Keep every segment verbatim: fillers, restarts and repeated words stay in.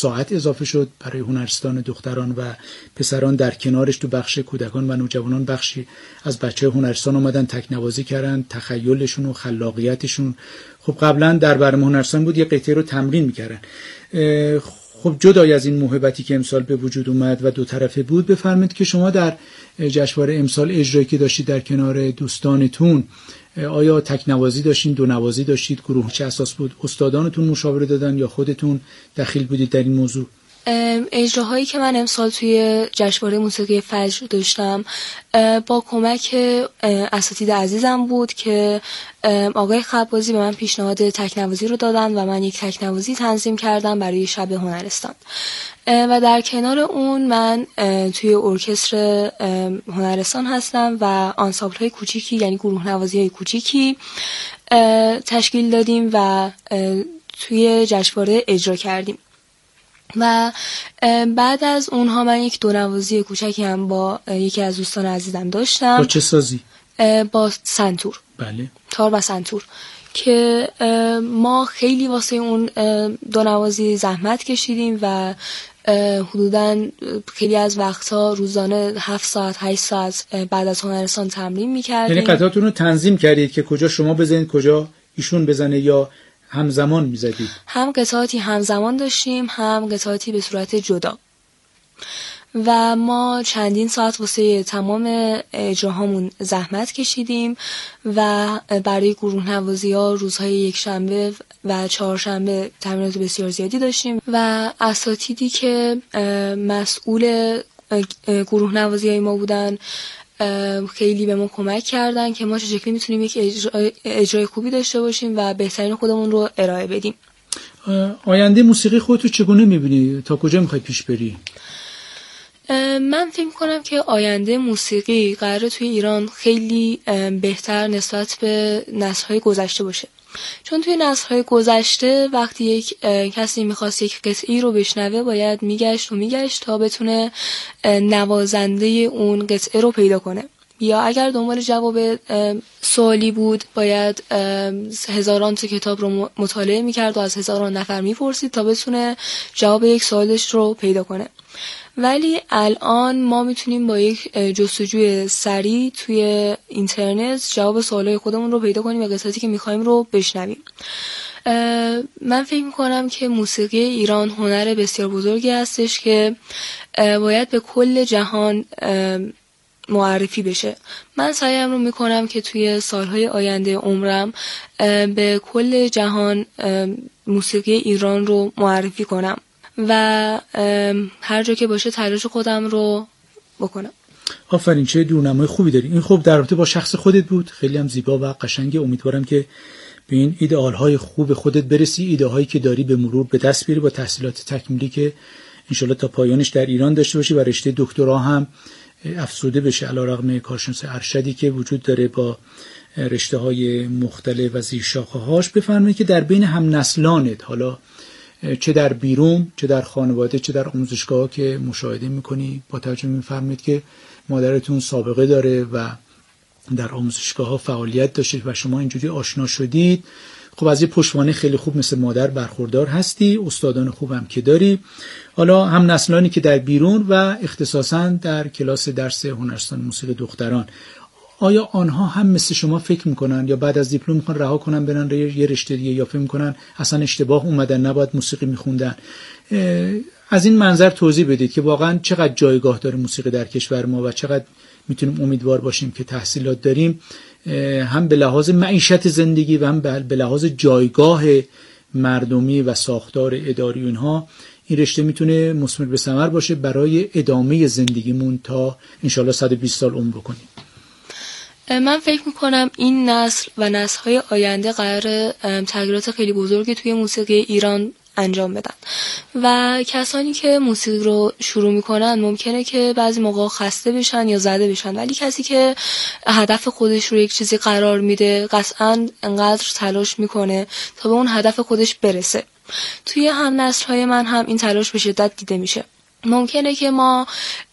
ساعت اضافه شد برای هنرستان دختران و پسران. در کنارش تو بخش کودکان و نوجوانان بخشی از بچه‌های هنرستان اومدن تکنوازی کردن، تخیلشون و خلاقیتشون. خب قبلا در برنامه هنرستان بود یه قطعه رو تمرین می‌کردن. خب جدای از این موهبتی که امسال به وجود اومد و دو طرفه بود، بفرمایید که شما در جشنواره امسال اجرایی که داشتید در کنار دوستانتون، آیا تکنوازی داشتین، دو نوازی داشتید، گروه چه اساس بود؟ استادانتون مشاوره دادن یا خودتون دخیل بودید در این موضوع؟ اجراهایی که من امسال توی جشنواره موسیقی فجر داشتم با کمک اساتید عزیزم بود که آقای خبازی به من پیشنهاد تکنوازی رو دادن و من یک تکنوازی تنظیم کردم برای شب هنرستان. و در کنار اون من توی ارکستر هنرستان هستم و آنسامبل های کوچیکی، یعنی گروه نوازی های کوچیکی تشکیل دادیم و توی جشنواره اجرا کردیم. و بعد از اونها من یک دونوازی کوچکی هم با یکی از دوستان عزیزم داشتم. با چه سازی؟ با سنتور. بله. تار و سنتور که ما خیلی واسه اون دونوازی زحمت کشیدیم و حدوداً خیلی از وقتها روزانه هفت ساعت هشت ساعت بعد از هنرستان تمرین می‌کردیم. یعنی قطعاتون رو تنظیم کردید که کجا شما بزنید کجا ایشون بزنه، یا همزمان میزدید؟ هم قطعاتی همزمان داشتیم، هم قطعاتی به صورت جدا. و ما چندین ساعت واسه تمام اجراهامون زحمت کشیدیم و برای گروه نوازی ها روزهای یک شنبه و چهارشنبه تمرینات بسیار زیادی داشتیم و اساتیدی که مسئول گروه نوازی های ما بودن خیلی به ما کمک کردن که ما چه شکلی میتونیم یک اجرای, اجرای خوبی داشته باشیم و بهترین خودمون رو ارائه بدیم. آینده موسیقی خودتو چگونه میبینی؟ تا کجا میخوای پیش بری؟ من فکر کنم که آینده موسیقی قراره توی ایران خیلی بهتر نسبت به نسل‌های گذشته باشه. چون توی نسل‌های گذشته وقتی یک کسی می‌خواست یک قطعی رو بشنوه باید میگشت و میگشت تا بتونه نوازنده اون قطعه رو پیدا کنه، یا اگر دنبال جواب سوالی بود باید هزاران تا کتاب رو مطالعه می‌کرد و از هزاران نفر می‌پرسید تا بتونه جواب یک سوالش رو پیدا کنه. ولی الان ما میتونیم با یک جستجوی سریع توی اینترنت جواب سوالای خودمون رو پیدا کنیم و قطعاتی که میخوایم رو بشنویم. من فکر میکنم که موسیقی ایران هنر بسیار بزرگی هستش که باید به کل جهان معرفی بشه. من سعیم رو میکنم که توی سالهای آینده عمرم به کل جهان موسیقی ایران رو معرفی کنم و هر جا که باشه تلاش خودم رو بکنم. آفرین، چه دورنمای خوبی داری. این خب در رابطه با شخص خودت بود، خیلی هم زیبا و قشنگه. امیدوارم که به این ایدئال‌های خوب خودت برسی، ایده‌هایی که داری به مرور به دست بیاری با تحصیلات تکمیلی که انشالله تا پایانش در ایران داشته باشی و رشته دکترا هم افزوده بشه علیرغم کارشناس ارشدی که وجود داره با رشته‌های مختلف و زیرشاخه‌هاش. بفرمایید که در بین هم نسلانت، حالا چه در بیرون چه در خانواده چه در آموزشگاه که مشاهده میکنی، با توجه میفرمایید که مادرتون سابقه داره و در آموزشگاه ها فعالیت داشتید و شما اینجوری آشنا شدید، خب از یه پشتوانه خیلی خوب مثل مادر برخوردار هستی، استادان خوبم که داری. حالا هم نسلانی که در بیرون و اختصاصا در کلاس درس هنرستان موسیقی دختران، آیا آنها هم مثل شما فکر میکنن یا بعد از دیپلم میخوان رها کنن برن یه رشته دیگه، یا فکر میکنن اصلا اشتباه اومدن نباید موسیقی میخوندن؟ از این منظر توضیح بدید که واقعا چقدر جایگاه داره موسیقی در کشور ما و چقدر میتونیم امیدوار باشیم که تحصیلات داریم هم به لحاظ معیشت زندگی و هم به لحاظ جایگاه مردمی و ساختار اداری اونها این رشته میتونه مثمر به ثمر باشه برای ادامه زندگیمون تا انشالله صد و بیست سال عمر بکنیم. من فکر میکنم این نسل و نسل‌های آینده قرار تغییرات خیلی بزرگی توی موسیقی ایران انجام بدن و کسانی که موسیقی رو شروع میکنن ممکنه که بعضی موقع خسته بشن یا زده بشن، ولی کسی که هدف خودش رو یک چیزی قرار میده قطعاً انقدر تلاش میکنه تا به اون هدف خودش برسه. توی هم نسل‌های من هم این تلاش به شدت دیده میشه ممکنه که ما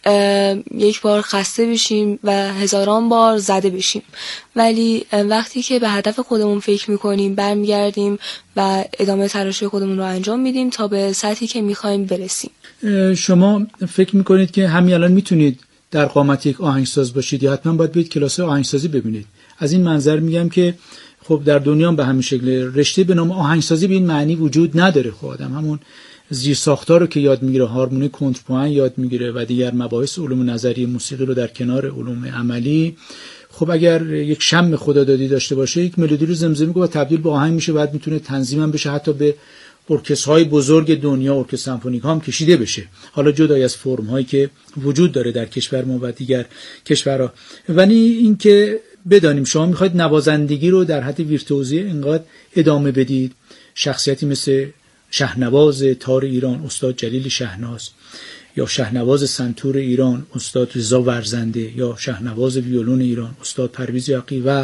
یک بار خسته بشیم و هزاران بار زده بشیم، ولی وقتی که به هدف خودمون فکر میکنیم برمیگردیم و ادامه تلاش خودمون رو انجام میدیم تا به سطحی که میخوایم برسیم. شما فکر میکنید که همین الان میتونید در قامت یک آهنگساز باشید یا حتما باید برید کلاس آهنگسازی ببینید؟ از این منظر میگم که خب در دنیا به همین شکل رشته به نام آهنگسازی به این معنی وجود نداره. خب آدم همون زیر ساختار رو که یاد میگیره، هارمونی کنترپوان یاد میگیره و دیگر مباحث علوم نظری موسیقی رو در کنار علوم عملی، خب اگر یک شم خدادادی داشته باشه یک ملودی رو زمزمه کنه و تبدیل به آهنگ میشه، بعد میتونه تنظیم هم بشه، حتی به ارکسترهای بزرگ دنیا، ارکستر سمفونیک هم کشیده بشه، حالا جدای از فرم هایی که وجود داره در کشور ما و دیگر کشورها. ولی اینکه بدانیم شما میخواید نوازندگی رو در حد ویرتوزی اینقدر ادامه بدید، شخصیتی مثل شهنواز تار ایران استاد جلیل شهناز، یا شهنواز سنتور ایران استاد رضا ورزنده، یا شهنواز ویولون ایران استاد پرویز یاغی و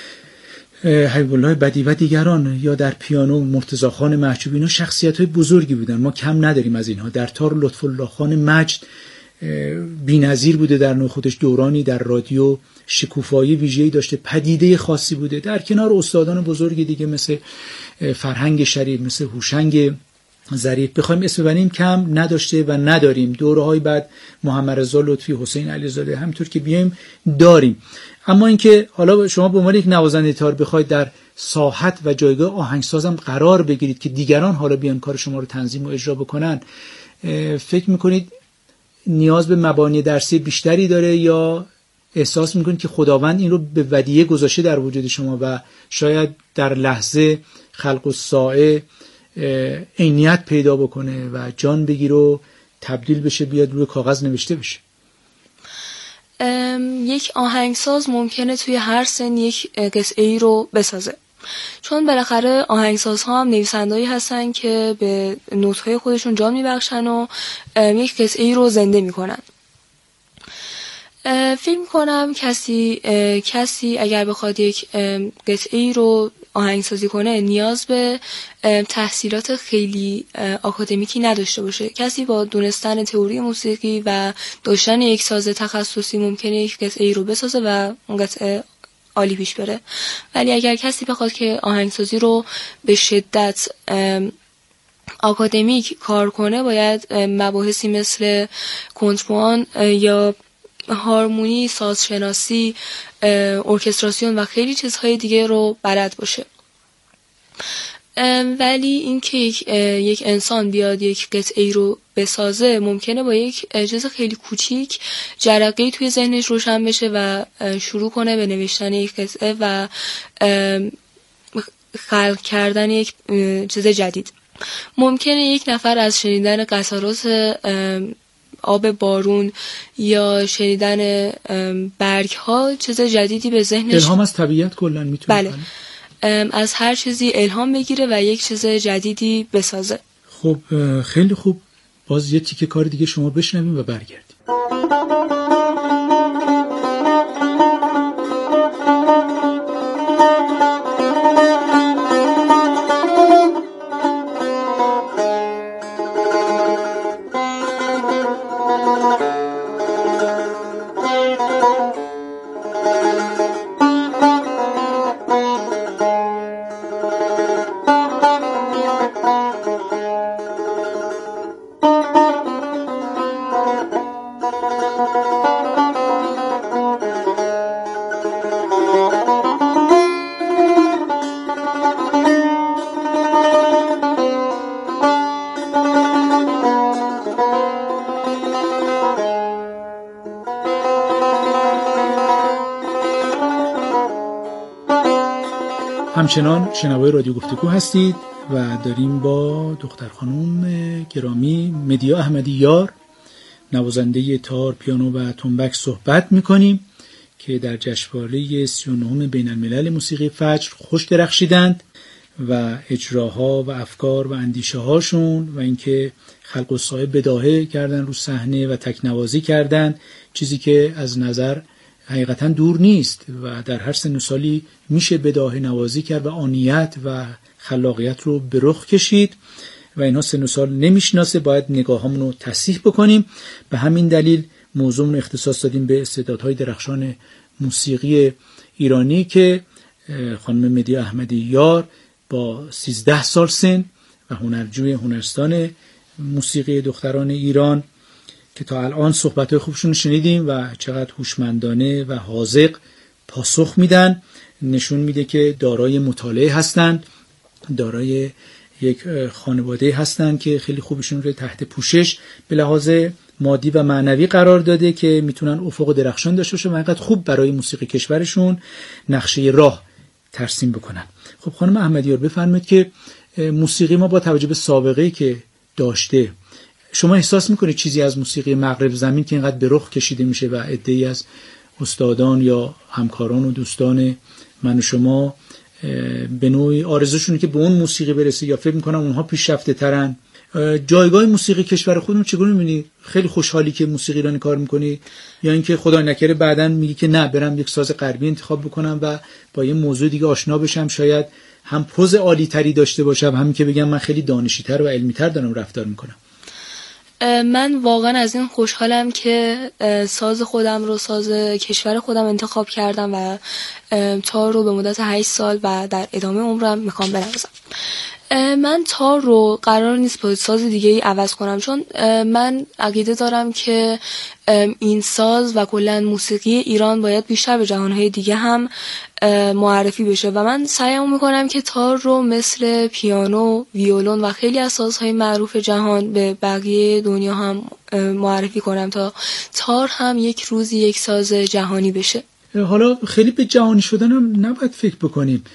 حبیب الله بدی و دیگران، یا در پیانو مرتضی خان محجوبی، اینا شخصیت‌های بزرگی بودن، ما کم نداریم از اینها. در تار لطف الله خان مجد بی‌نظیر بوده در نوع خودش، دورانی در رادیو شکوفایی ویژه‌ای داشته، پدیده خاصی بوده، در کنار استادان بزرگ دیگه مثل فرهنگ شریف، مثل هوشنگ ظریف بخوایم اسم ببریم کم نداشته و نداریم. دوره‌های بعد محمد رضا لطفی، حسین علیزاده، همینطور که بیایم داریم. اما اینکه حالا شما به عنوان یک نوازنده تار بخواید در ساحت و جایگاه آهنگسازم قرار بگیرید که دیگران حالا بیان کار شما رو تنظیم و اجرا بکنن، فکر می‌کنید نیاز به مبانی درسی بیشتری داره یا احساس میکنید که خداوند این رو به ودیعه گذاشته در وجود شما و شاید در لحظه خلق الساعه عینیت پیدا بکنه و جان بگیره و تبدیل بشه، بیاد روی کاغذ نوشته بشه؟ یک آهنگساز ممکنه توی هر سن یک قطعه ای رو بسازه، چون بالاخره آهنگسازها هم نویسنده‌ای هستن که به نوت‌های خودشون جان میبخشن و یک قطعه ای رو زنده میکنن. فکر می‌کنم کسی کسی اگر بخواد یک قطعه ای رو آهنگسازی کنه نیاز به تحصیلات خیلی آکادمیکی نداشته باشه. کسی با دونستن تئوری موسیقی و داشتن یک ساز تخصصی ممکنه یک قطعه ای رو بسازه و اون قطعه عالی پیش بره. ولی اگر کسی بخواد که آهنگسازی رو به شدت آکادمیک کار کنه، باید مباحثی مثل کنترپوان یا هارمونی، سازشناسی، ارکستراسیون و خیلی چیزهای دیگه رو بلد باشه. ولی اینکه یک, یک انسان بیاد یک قطعه رو بسازه ممکنه با یک چیز خیلی کوچیک جرقه‌ای توی ذهنش روشن بشه و شروع کنه به نوشتن یک قطعه و خلق کردن یک چیز جدید. ممکنه یک نفر از شنیدن قطرات آب بارون یا شنیدن برگ ها چیز جدیدی به ذهنش، الهام از طبیعت کلا میتونه، بله، از هر چیزی الهام بگیره و یک چیز جدیدی بسازه. خب خیلی خوب، باز یه تیکه کار دیگه شما بشنویم و برگردیم. همچنان شنوای رادیو گفتگو هستید و داریم با دختر خانم گرامی مدیا احمدی یار، نوازنده تار، پیانو و تنبک صحبت میکنیم که در جشنواره سی و نهم بین الملل موسیقی فجر خوش درخشیدند و اجراها و افکار و اندیشه هاشون و اینکه خلق الساعه بداهه کردن رو صحنه و تکنوازی کردن، چیزی که از نظر حقیقتا دور نیست و در هر سن و سالی میشه بداهه نوازی کرد و آنیت و خلاقیت رو به رخ کشید. و اینها سن و سال نمیشناسه، باید نگاهامون رو تصحیح بکنیم. به همین دلیل موضوعمون اختصاص دادیم به استعدادهای درخشان موسیقی ایرانی که خانم مدیحه احمدی یار با سیزده سال سن و هنرجوی هنرستان موسیقی دختران ایران که تا الان صحبت‌های خوبشون رو شنیدیم و چقدر هوشمندانه و حاذق پاسخ میدن، نشون میده که دارای مطالعه هستند، دارای یک خانواده هستند که خیلی خوبشون رو تحت پوشش به لحاظ مادی و معنوی قرار داده که میتونن افق درخشان داشته باشن و حقیقت خوب برای موسیقی کشورشون نقشه راه ترسیم بکنن. خب خانم احمدیار بفرمایید که موسیقی ما با توجه به سابقه‌ای که داشته، شما احساس میکنید چیزی از موسیقی مغرب زمین که اینقدر به رخ کشیده میشه و عده‌ای از استادان یا همکاران و دوستان من و شما به نوعی آرزوشونه که به اون موسیقی برسه یا فکر میکنم اونها پیشرفته ترن، جایگاه موسیقی کشور خودمون چگونه میبینی؟ خیلی خوشحالی که موسیقی ایرانی کار میکنی یا اینکه خدا نکره بعداً میگی که نه برم یک ساز غربی انتخاب بکنم و با یه موضوع دیگه آشنا بشم، شاید هم پوز عالی تری داشته باشم، همین که بگم من خیلی دانشی‌تر و علمی‌تر دارم رفتار میکنم؟ من واقعا از این خوشحالم که ساز خودم رو، ساز کشور خودم انتخاب کردم و تار رو به مدت هشت سال و در ادامه عمرم میخوام بنوازم. من تار رو قرار نیست با ساز دیگه ای عوض کنم، چون من عقیده دارم که این ساز و کلا موسیقی ایران باید بیشتر به جهانهای دیگه هم معرفی بشه و من سعیم میکنم که تار رو مثل پیانو، ویولون و خیلی از سازهای معروف جهان به بقیه دنیا هم معرفی کنم تا تار هم یک روزی یک ساز جهانی بشه. حالا خیلی به جهانی شدن هم نباید فکر بکنیم.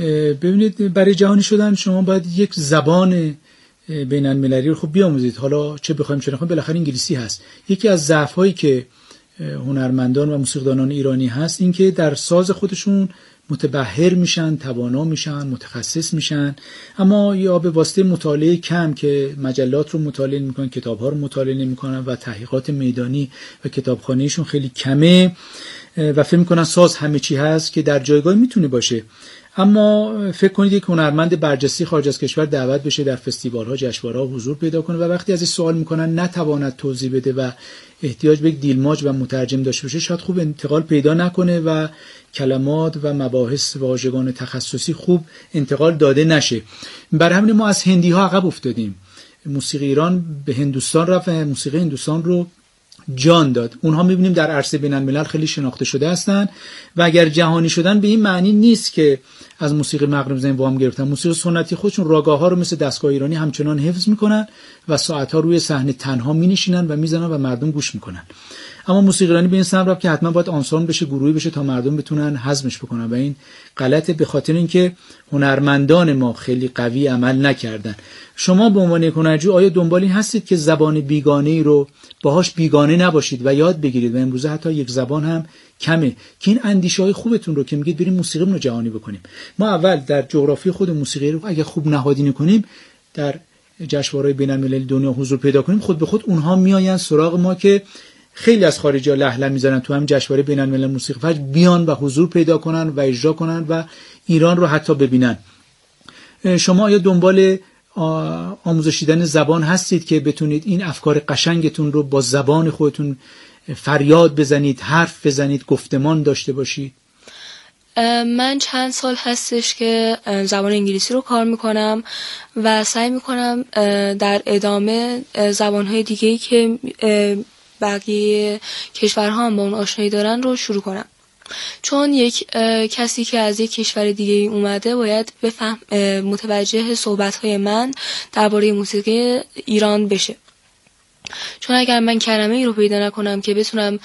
ببینید برای جهانی شدن شما باید یک زبان بین المللی رو خب بیاموزید، حالا چه بخوایم چه نخوایم بالاخره انگلیسی هست. یکی از ضعف‌هایی که هنرمندان و موسیقیدانان ایرانی هست این که در ساز خودشون متبحر میشن، توانا میشن، متخصص میشن، اما یا به واسطه مطالعه کم که مجلات رو مطالعه نمیکنن، کتاب‌ها رو مطالعه نمیکنن و تحقیقات میدانی و کتابخانه‌شون خیلی کمه و فکر میکنن ساز همه چی هست که در جایگاهی میتونه باشه. اما فکر کنید یک هنرمند برجسته خارج از کشور دعوت بشه در فستیوال‌ها، جشنواره‌ها حضور پیدا کنه و وقتی ازش سوال میکنن نتواند توضیح بده و احتیاج به یک دیلماج و مترجم داشته باشه، شاید خوب انتقال پیدا نکنه و کلمات و مباحث واژگان تخصصی خوب انتقال داده نشه. برای همین ما از هندی‌ها عقب افتادیم. موسیقی ایران به هندوستان رفت و موسیقی هندوستان رو جان داد. اونها میبینیم در عرصه بین الملل خیلی شناخته شده هستن و اگر جهانی شدن به این معنی نیست که از موسیقی مغرب زمین وام گرفتن. موسیقی سنتی خودشون راگاه ها رو مثل دستگاه ایرانی همچنان حفظ میکنن و ساعت ها روی صحنه تنها مینشینن و میزنن و مردم گوش میکنن. اما موسیقی ایرانی به این سمت رفت که حتما باید آنسامبل بشه، گروهی بشه تا مردم بتونن هضمش بکنن و این غلطه، به خاطر اینکه هنرمندان ما خیلی قوی عمل نکردن. شما به عنوان یک هنرجو آیا دنبال این هستید که زبان بیگانه‌ای رو باهاش بیگانه نباشید و یاد بگیرید و امروزه حتی یک زبان هم کمه که این اندیشه‌های خوبتون رو که میگید بریم موسیقیمون رو جهانی بکنیم. ما اول در جغرافی خود موسیقی رو اگه خوب نهادینه کنیم، در جشنواره‌های بین‌المللی دنیا حضور پیدا کنیم، خود به خود اونها میآیند سراغ ما که خیلی از خارجی‌ها لهله می‌زنن تو هم جشنواره بین‌المللی موسیقی فجر بیان و حضور پیدا کنن و اجرا کنن و ایران رو حتی ببینن. شما آیا دنبال آموزش دیدن زبان هستید که بتونید این افکار قشنگتون رو با زبان خودتون فریاد بزنید، حرف بزنید، گفتمان داشته باشید؟ من چند سال هستش که زبان انگلیسی رو کار میکنم و سعی میکنم در ادامه زبانهای دیگه‌ای که بقیه کشورها هم با اون آشنایی دارن رو شروع کنم، چون یک کسی که از یک کشور دیگه اومده باید بفهم متوجه صحبت‌های من درباره موسیقی ایران بشه، چون اگر من کلمه ای رو پیدا نکنم که بتونم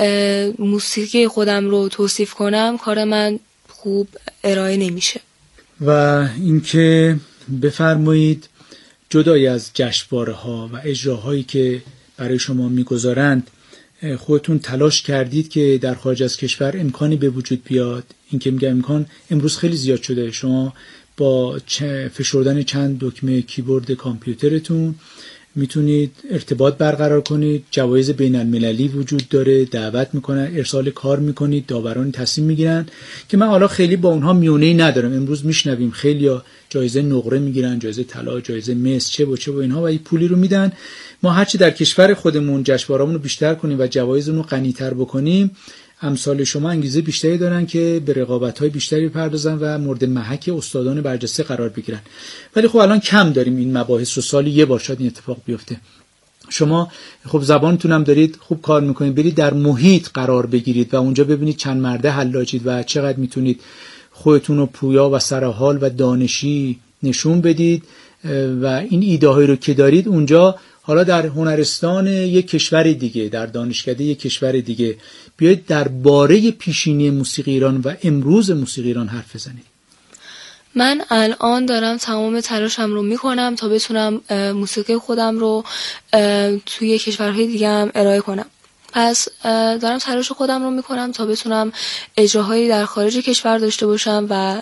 موسیقی خودم رو توصیف کنم، کار من خوب ارائه نمیشه. و اینکه بفرمایید جدای از جشنواره‌ها و اجراهایی که برای شما میگذارند خودتون تلاش کردید که در خارج از کشور امکانی به وجود بیاد؟ این که میگم امکان امروز خیلی زیاد شده، شما با فشردن چند دکمه کیبورد کامپیوترتون میتونید ارتباط برقرار کنید، جوایز بین المللی وجود داره، دعوت میکنن، ارسال کار میکنید، داوران تصمیم میگیرن که من حالا خیلی با اونها میونه‌ای ندارم. امروز میشنویم خیلیا جایزه نقره میگیرن، جایزه طلا، جایزه مس، چه و چه و اینها، و این پولی رو میدن. ما هرچی در کشور خودمون جشنواره‌مون رو بیشتر کنیم و جوایز رو غنی‌تر بکنیم، امثال شما انگیزه بیشتری دارن که به رقابت‌های بیشتری بپردازن و مورد محک استادان برجسته قرار بگیرن. ولی خب الان کم داریم این مباحث رو، سالی یه بار شاید این اتفاق بیفته. شما خب زبانتون هم دارید خوب کار میکنید، برید در محیط قرار بگیرید و اونجا ببینید چند مرده حلاجید و چقدر میتونید خودتون رو پویا و سرحال و دانشی نشون بدید و این ایده هایی رو که دارید اونجا، حالا در هنرستان یک کشور دیگه، در دانشکده یک کشور دیگه، بیایید درباره پیشینی موسیقی ایران و امروز موسیقی ایران حرف بزنید. من الان دارم تمام تلاشم رو میکنم تا بتونم موسیقی خودم رو توی کشورهای دیگه هم ارائه کنم. پس دارم تلاش خودم رو میکنم تا بتونم اجراهایی در خارج کشور داشته باشم و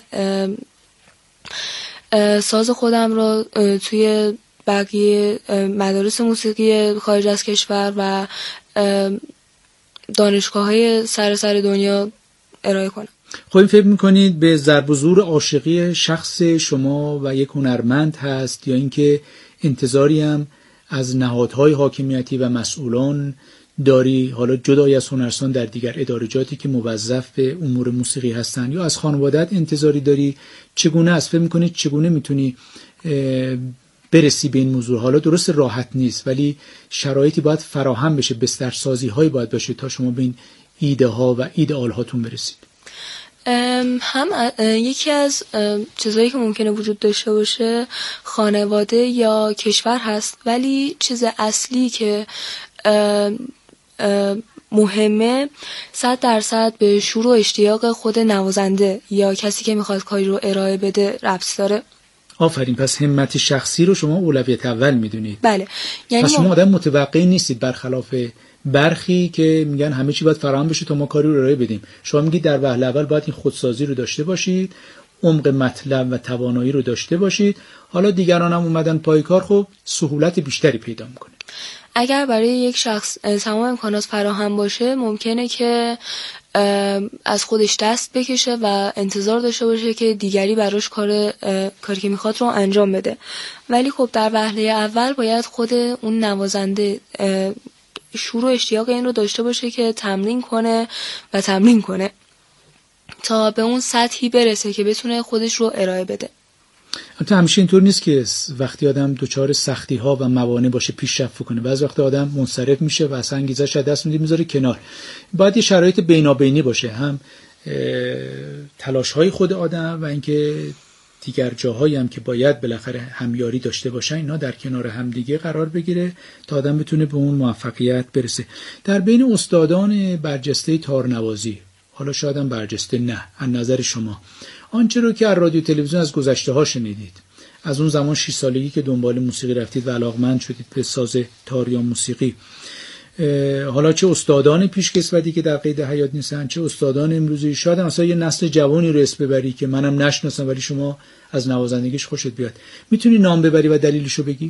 ساز خودم رو توی بقیه مدارس موسیقی خارج از کشور و دانشگاه‌های سراسر دنیا ارائه کنم. خب این فکر میکنید به ضرب و زور عاشقی شخص شما و یک هنرمند هست، یا اینکه انتظاری هم از نهادهای حاکمیتی و مسئولان داری، حالا جدای از هنرستان در دیگر ادارجاتی که موظف به امور موسیقی هستن، یا از خانواده‌ات انتظاری داری؟ چگونه است؟ فکر میکنید چگونه میتونی برسی به این موضوع؟ حالا درست راحت نیست، ولی شرایطی باید فراهم بشه، بسترسازی هایی باید باشه تا شما به این ایده ها و ایدئال هاتون برسید. هم یکی از چیزایی که ممکنه وجود داشته باشه خانواده یا کشور هست، ولی چیز اصلی که مهمه صد درصد به شور و اشتیاق خود نوازنده یا کسی که میخواد کاری رو ارائه بده ربط داره. آفرین. پس همت شخصی رو شما اولویت اول میدونید. بله. یعنی پس شما آدم متوقعی نیستید، برخلاف برخی که میگن همه چی باید فراهم بشه تا ما کاری رو ارائه بدیم. شما میگید در وهله اول باید این خودسازی رو داشته باشید، عمق مطلب و توانایی رو داشته باشید، حالا دیگران هم اومدن پای کار، خب سهولت بیشتری پیدا میکنه. اگر برای یک شخص تمام امکانات فراهم باشه، ممکنه که از خودش دست بکشه و انتظار داشته باشه که دیگری براش کار کاری که میخواد رو انجام بده. ولی خب در وهله اول باید خود اون نوازنده شور و اشتیاق این رو داشته باشه که تمرین کنه و تمرین کنه تا به اون سطحی برسه که بتونه خودش رو ارائه بده. البته همیشه اینطور نیست که وقتی آدم دچار سختی ها و موانع باشه پیشرفت کنه. بعضی وقت آدم منصرف میشه و اصلا انگیزش از دست میده، میذاره کنار. باید یه شرایط بینابینی باشه، هم تلاش های خود آدم و اینکه دیگر جاهایی هم که باید بالاخره همیاری داشته باشن، اینا در کنار همدیگه قرار بگیره تا آدم بتونه به اون موفقیت برسه. در بین استادان برجسته تارنوازی، حالا شاید هم برجسته نه، از نظر شما آنچه رو که از رادیو تلویزیون از گذشته ها شنیدید، از اون زمان شش سالگی که دنبال موسیقی رفتید و علاقمند شدید به ساز تار یا موسیقی، حالا چه استادان پیشکسوتی که در قید حیات نیستن، چه استادان امروزی، شاید مثلا یه نسل جوانی رو اسم ببری که منم نشناسم ولی شما از نوازندگیش خوشت بیاد، میتونی نام ببری و دلیلشو بگی؟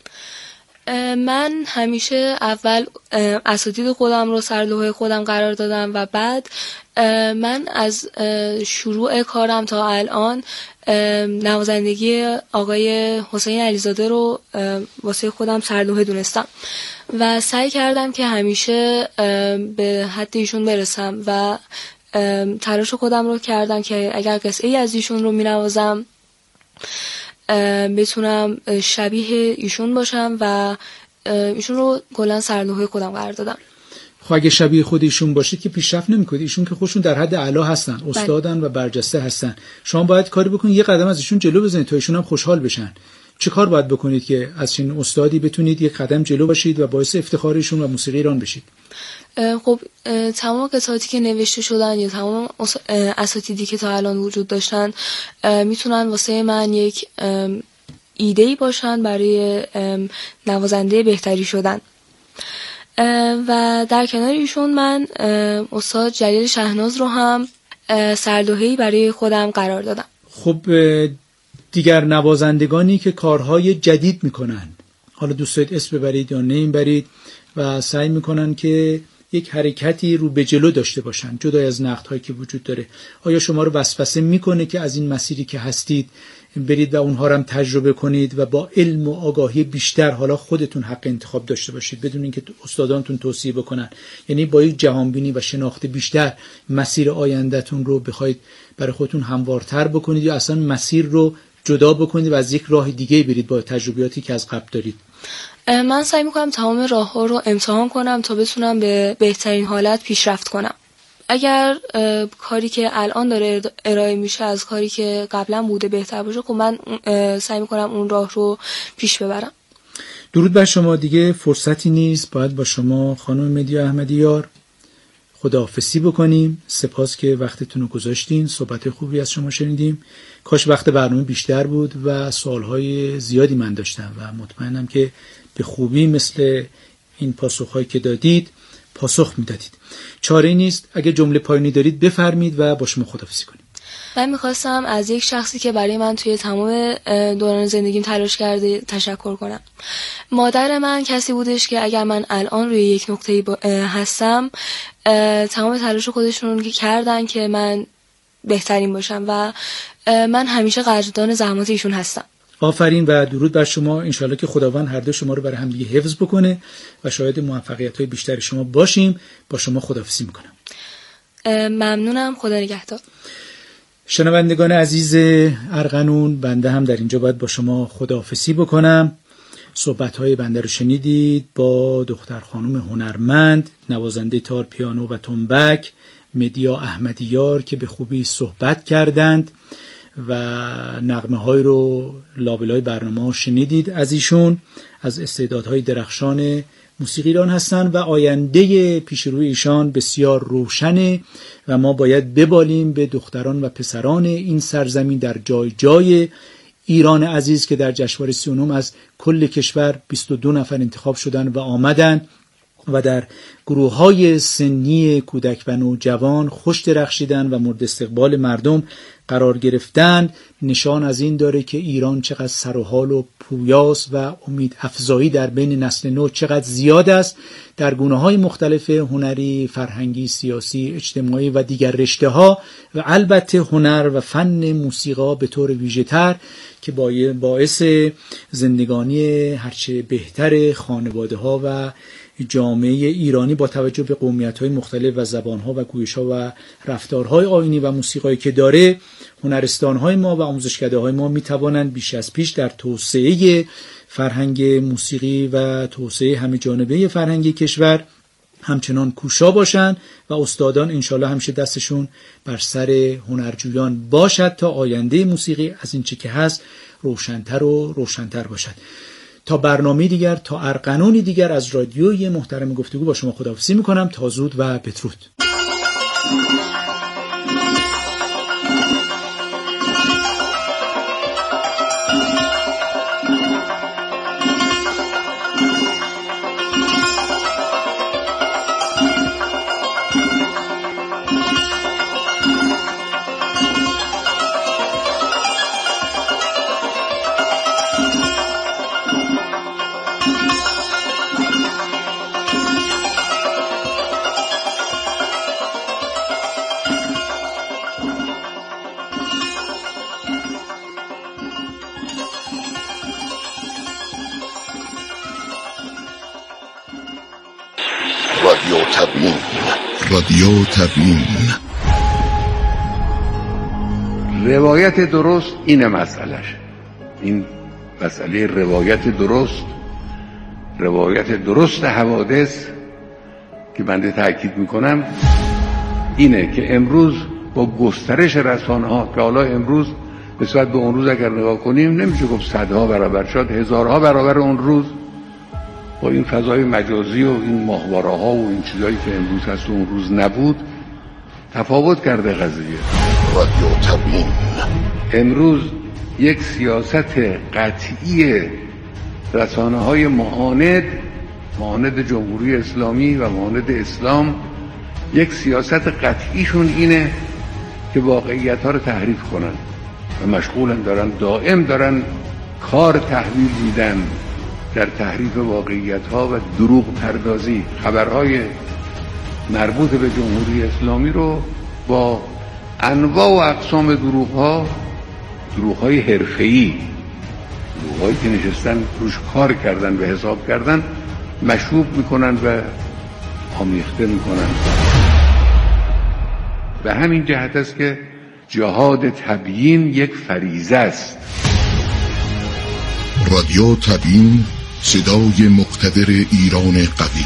من همیشه اول اساتید خودم رو سر لوحه خودم قرار دادم و بعد من از شروع کارم تا الان نوازندگی آقای حسین علیزاده رو واسه خودم سر لوحه دونستم و سعی کردم که همیشه به حد ایشون برسم و تلاش خودم رو کردم که اگر قطعه‌ای از ایشون رو می‌نوازم بتونم شبیه ایشون باشم و ایشون رو کلا سر لوحه خودم قرار دادم. خب اگه شبیه خود ایشون باشید که پیشرفت نمی‌کنید. ایشون که خودشون در حد اعلی هستن، استادن و برجسته هستن. شما باید کاری بکنید یه قدم از ایشون جلو بزنید تا ایشون هم خوشحال بشن. چه کار باید بکنید که از چنین استادی بتونید یک قدم جلو باشید و باعث افتخار ایشون و موسیقی ایران بشید؟ خب تمام قطعاتی که نوشته شدن یا تمام اساتیدی که تا الان وجود داشتن میتونن واسه من یک ایده‌ای باشن برای نوازنده بهتری شدن. و در کنار ایشون من استاد جلیل شهناز رو هم سرلوحه‌ای برای خودم قرار دادم. خب دیگر نوازندگانی که کارهای جدید میکنن، حالا دوست دارید اسم ببرید یا نمیبرید، و سعی میکنن که یک حرکتی رو به جلو داشته باشن جدای از نقدهایی که وجود داره. آیا شما رو وسوسه میکنه که از این مسیری که هستید برید و اونها رو هم تجربه کنید و با علم و آگاهی بیشتر حالا خودتون حق انتخاب داشته باشید بدون اینکه استادانتون توصیه بکنن، یعنی با یک جهانبینی و شناخت بیشتر مسیر آیندهتون رو بخواید برای خودتون هموارتر بکنید یا اصلا مسیر رو جدا بکنید و از یک راه دیگه برید با تجربیاتی که از قبل دارید؟ من سعی میکنم تمام راه‌ها رو امتحان کنم تا بتونم به بهترین حالت پیشرفت کنم. اگر کاری که الان داره ارائه میشه از کاری که قبلا بوده بهتر باشه، خب من سعی میکنم اون راه رو پیش ببرم. درود بر شما. دیگه فرصتی نیست، باید با شما خانم مدیا احمدیار خداحافظی بکنیم. سپاس که وقتتون رو گذاشتین، صحبت خوبی از شما شنیدیم. کاش وقت برنامه بیشتر بود و سوالهای زیادی من داشتم و مطمئنم که به خوبی مثل این پاسخهایی که دادید پاسخ میدادید. چاره نیست، اگه جمله پایانی دارید بفرمید و با شما خداحافظی کنیم. من میخواستم از یک شخصی که برای من توی تمام دوران زندگیم تلاش کرده تشکر کنم. مادر من کسی بودش که اگر من الان روی یک نقطه‌ای هستم تمام تلاش خودشون که کردن که من بهترین باشم و من همیشه قدردان زحمات ایشون هستم. آفرین و درود بر شما. انشالله که خداوند هر دو شما رو برای هم دیگه حفظ بکنه و شاهد موفقیت‌های بیشتر شما باشیم. با شما خداحافظی میکنم. ممنونم. خدا نگهدار. شنوندگان عزیز ارغنون، بنده هم در اینجا باید با شما خداحافظی بکنم. صحبت‌های بنده رو شنیدید با دختر خانم هنرمند، نوازنده تار، پیانو و تنبک مدیا احمدیار که به خوبی صحبت کردند و نغمه‌های رو لابلای برنامه شنیدید از ایشون. از استعدادهای درخشان موسیقی ایران هستن و آینده پیش روی ایشان بسیار روشنه و ما باید ببالیم به دختران و پسران این سرزمین در جای جای ایران عزیز که در جشنواره سی و نه از کل کشور بیست و دو نفر انتخاب شدن و آمدن و در گروه‌های سنی کودک و نوجوان خوش درخشیدن و مورد استقبال مردم قرار گرفتن. نشان از این داره که ایران چقدر سر و حال و پویاست و امید افزایی در بین نسل نو چقدر زیاد است در گونه‌های مختلف هنری، فرهنگی، سیاسی، اجتماعی و دیگر رشته‌ها و البته هنر و فن موسیقی به طور ویژه‌تر که باعث زندگانی هرچه بهتر خانواده‌ها و جامعه ایرانی با توجه به قومیت‌های مختلف و زبان‌ها و گویش‌ها و رفتارهای آیینی و موسیقایی که داره، هنرستان‌های ما و آموزشکده‌های ما می‌توانند بیش از پیش در توسعه فرهنگ موسیقی و توسعه همه جانبه فرهنگ کشور همچنان کوشا باشند و استادان انشالله همیشه دستشون بر سر هنرجویان باشد تا آینده موسیقی از این چه که هست روشن‌تر و روشن‌تر باشد. تا برنامه دیگر، تا ارغنونی دیگر از رادیوی محترم گفتگو با شما خداحافظی میکنم. تا زود و بدرود. رادیو تبیین رادیو تبیین روایت درست اینه مسئلهش. این مسئله روایت درست، روایت درست حوادث که بنده تأکید میکنم اینه که امروز با گسترش رسانه ها که حالا امروز نسبت به اون روز اگر نگاه کنیم نمیشه گفت صدها برابر، شاید هزارها برابر اون روز، با این فضای مجازی و این ماهواره ها و این چیزایی که امروز هست و اون روز نبود تفاوت کرده قضیه. رادیو تبیین امروز یک سیاست قطعی رسانه های معاند معاند جمهوری اسلامی و معاند اسلام، یک سیاست قطعیشون اینه که واقعیت ها رو تحریف کنن و مشغولن دارن دائم دارن کار تحویل میدن در تحریف واقعیت ها و دروغ پردازی. خبرهای مربوط به جمهوری اسلامی رو با انواع و اقسام دروغ‌ها، دروغ‌های حرفه‌ای، دروغ‌هایی که نشستن روش کار کردن و حساب کردن، مشروب میکنن و آمیخته میکنن. به همین جهت است که جهاد تبیین یک فریضه است. رادیو تبیین، صدای مقتدر ایران قوی.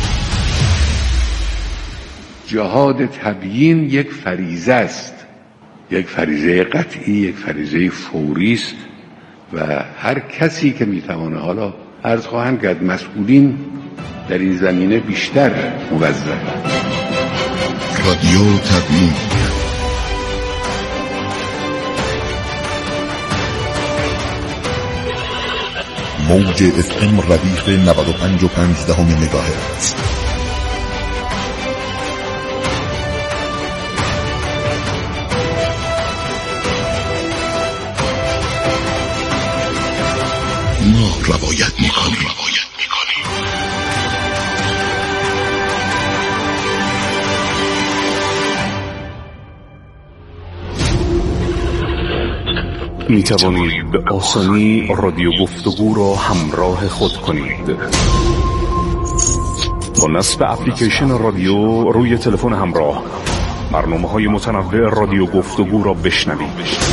جهاد تبیین یک فریضه است، یک فریضه قطعی، یک فریضه فوری است و هر کسی که میتوانه، حالا عرض خواهم کرد مسئولین در این زمینه بیشتر موظف. رادیو تبیین. موج اف ام ردیف نود و پنج و پنج دهم مگاهرتز. ما روایت میکنیم. می توانید به آسانی رادیو گفتگو را همراه خود کنید. با نصب اپلیکیشن رادیو روی تلفن همراه برنامه‌های متنوع رادیو گفتگو را بشنوید.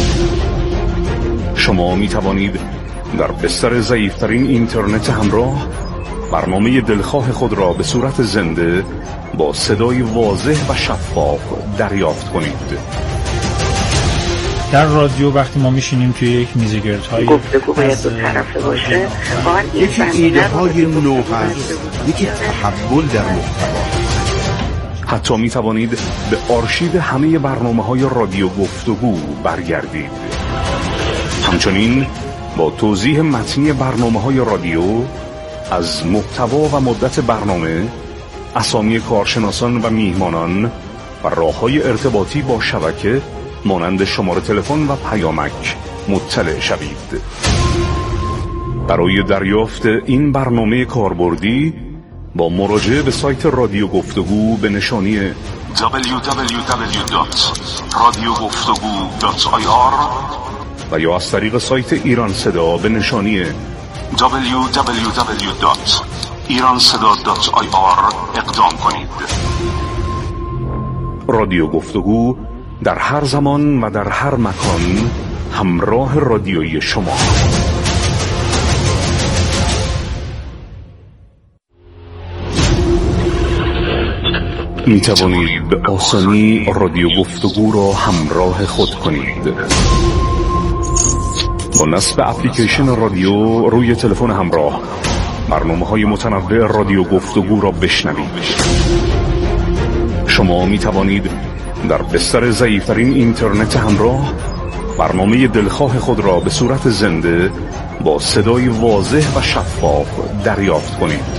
شما می توانید در بستر ضعیف‌ترین اینترنت همراه برنامه دلخواه خود را به صورت زنده با صدای واضح و شفاف دریافت کنید. در رادیو وقتی ما میشینیم توی یک میزگردهای گفتگو باید دو طرفه باشه، یکی ایده های نو هست، یکی تحول در محتوا. حتی می توانید به آرشیو همه برنامه‌های رادیو گفتگو برگردید. همچنین با توضیح متنی برنامه‌های رادیو از محتوا و مدت برنامه، اسامی کارشناسان و میهمانان و راه‌های ارتباطی با شبکه مانند شماره تلفن و پیامک مطلع شوید. برای دریافت این برنامه کاربردی با مراجعه به سایت رادیو گفتگو به نشانی دبلیو دبلیو دبلیو دات رادیو گفتگو دات آی آر و یا از طریق سایت ایران صدا به نشانی دبلیو دبلیو دبلیو دات ایران صدا دات آی آر اقدام کنید. رادیو گفتگو در هر زمان و در هر مکان همراه رادیویی شما. می توانید به آسانی رادیو گفتگو را همراه خود کنید. با نصب اپلیکیشن رادیو روی تلفن همراه برنامه‌های متنوع رادیو گفتگو را بشنوید. شما می توانید در بستر ضعیف‌ترین اینترنت همراه برنامه دلخواه خود را به صورت زنده با صدای واضح و شفاف دریافت کنید.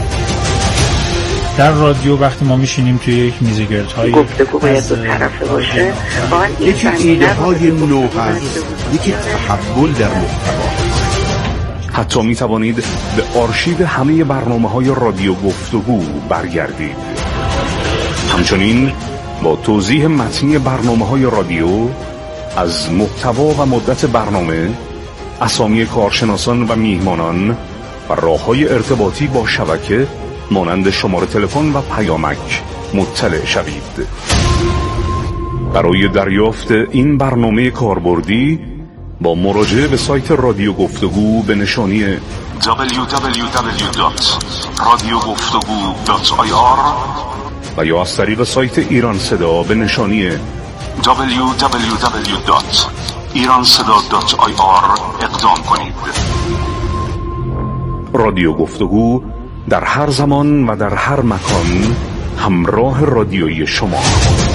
در رادیو وقتی ما میشینیم توی یک میزگردهای گفتگو باید دو طرفه باشه، یکی ایده های نو هست، یکی تحول در محتوا. حتی می توانید به آرشیو همه برنامه‌های رادیو گفتگو برگردید. همچنین با توضیح متنی برنامه‌های رادیو از محتوا و مدت برنامه، اسامی کارشناسان و میهمانان و راه‌های ارتباطی با شبکه مانند شماره تلفن و پیامک مطلع شوید. برای دریافت این برنامه کاربردی با مراجعه به سایت رادیو گفتگو به نشانی دبلیو دبلیو دبلیو دات رادیو گفتگو دات آی آر و یا از طریق سایت ایران صدا به نشانی دبلیو دبلیو دبلیو دات ایران صدا دات آی آر اقدام کنید. رادیو گفتگو در هر زمان و در هر مکان همراه رادیویی شما.